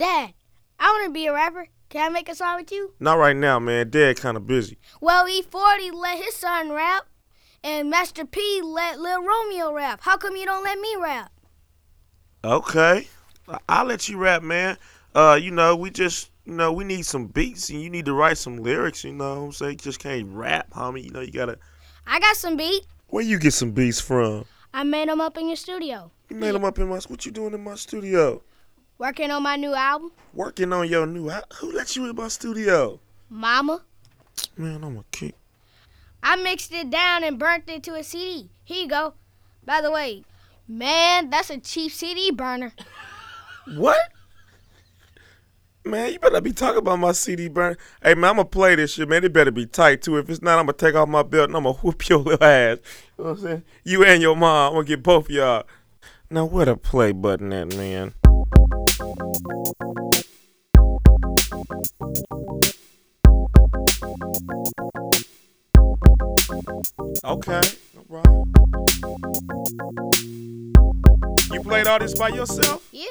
Dad, I want to be a rapper. Can I make a song with you? Not right now, man. Dad kind of busy. Well, E40 let his son rap, and Master P let Lil Romeo rap. How come you don't let me rap? Okay. I'll let you rap, man. We need some beats, and you need to write some lyrics, you know what I'm saying? You just can't rap, homie. You gotta... I got some beat. Where you get some beats from? I made them up in your studio. You made them up in my... What you doing in my studio? Working on my new album. Working on your new... Who let you in my studio? Mama. Man, I'm a kid. I mixed it down and burnt it to a CD. Here you go. By the way, man, that's a cheap CD burner. What? Man, you better be talking about my CD burner. Hey, man, I'm going to play this shit, man. It better be tight, too. If it's not, I'm going to take off my belt and I'm going to whoop your little ass. You know what I'm saying? You and your mom. I'm going to get both of y'all. Now, where the play button at, man? Okay. No problem. You played all this by yourself? Yeah.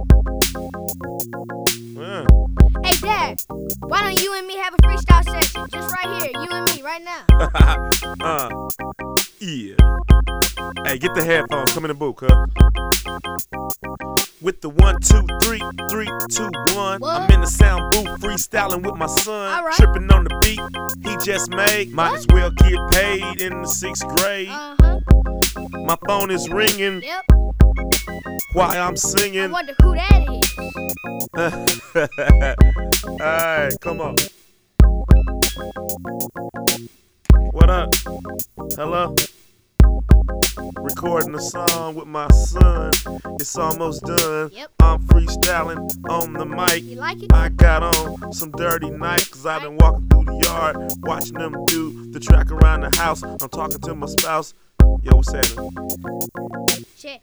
Hey, Dad, why don't you and me have a freestyle session? Just right here, you and me, right now. Yeah. Hey, get the headphones. Come in the booth, cuz. With the 1, 2, 3, 3, 2, 1. What? I'm in the sound booth freestyling with my son. All right. Tripping on the beat he just made. Might as well get paid in the 6th grade. My phone is ringing Yep. while I'm I singing. wonder who that is. Alright, come on. What up? Hello? Recording a song with my son. It's almost done. Yep. I'm freestyling on the mic. You like it? I got on some dirty Nikes, cause I've been walking through the yard, watching them do the track around the house. I'm talking to my spouse. Yo, what's happening? Shit.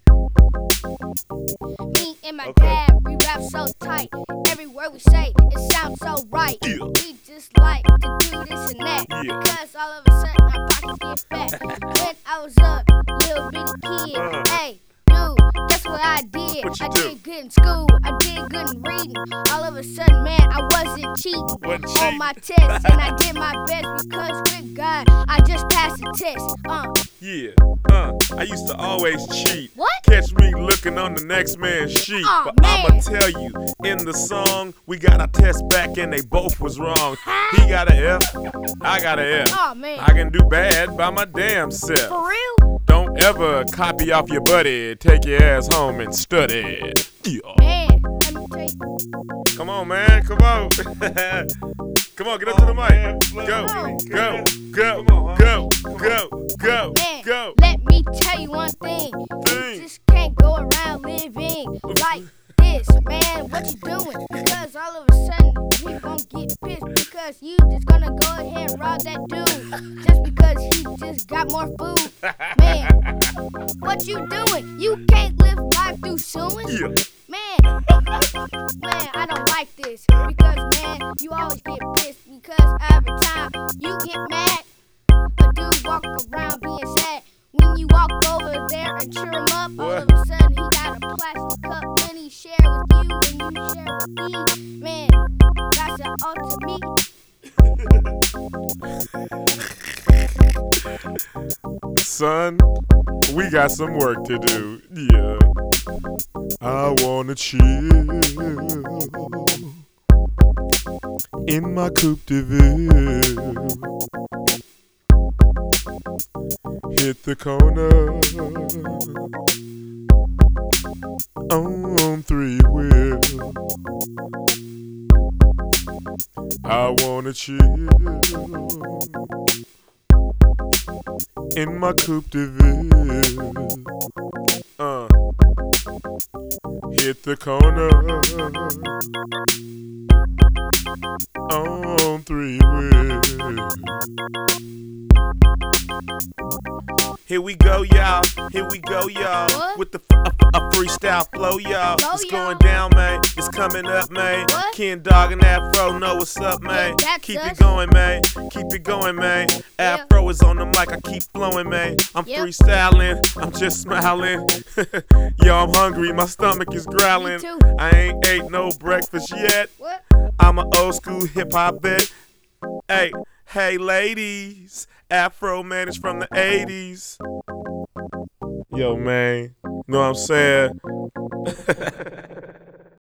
Me and my Okay. dad, we rap so tight. Every word we say, it sounds so right. Yeah. We just like to do this and that. Yeah. Because all of a sudden our pockets get fat. When I was a little bitty kid, hey, dude, guess what I did? What you I do? did good in school, I did good in reading. All of a sudden, man, I wasn't cheating Wasn't on cheating. my test. And I did my best because with God, I just passed the test. Yeah, I used to always cheat. What? Catch me looking on the next man's sheet. Aw, But man. I'ma tell you, in the song, we got our test back and they both was wrong. He got a F, I got a F. Oh, man. I can do bad by my damn self. For real? Don't ever copy off your buddy. Take your ass home and study. Yeah. Man, let me tell you. Come on, man. Come on. Come on, get up to the mic. Go, go, go, go, go, go, Man, go. let me tell you one thing. Thing. You just can't go around living like this, man. What you doing? Because all of a sudden he gon' get pissed because you just gonna go ahead and rob that dude just because he just got more food. Man, what you doing? You can't live life through suing. Yeah. Man, I don't like this because, man, you always get pissed because every time you get mad, a dude walk around being sad. When you walk over there and cheer him up, all of a sudden he got a plastic cup and he share with you and you share with me. Man, that's an ultimate. Son, we got some work to do. Yeah. I wanna chill in my coupe de ville. Hit the corner on 3-wheel. I wanna chill in my coupe de ville. Hit the corner on 3-wheel. Here we go, y'all. Here we go, y'all. What? With the a freestyle flow, y'all. Flow, It's y'all. going down, man. It's coming up, man. What? Ken Dog and Afro know what's up, man. Yeah, that's Keep us. it going, man. Keep it going, man. Yeah. Afro is on the mic. I keep flowing, man. I'm Yep. freestyling. I'm just smiling. Yo, I'm hungry. My stomach is growling. Me too. I ain't ate no breakfast yet. What? I'm an old school hip hop vet. Hey, ladies. Afro man is from the 80s. Yo, man. Know what I'm saying?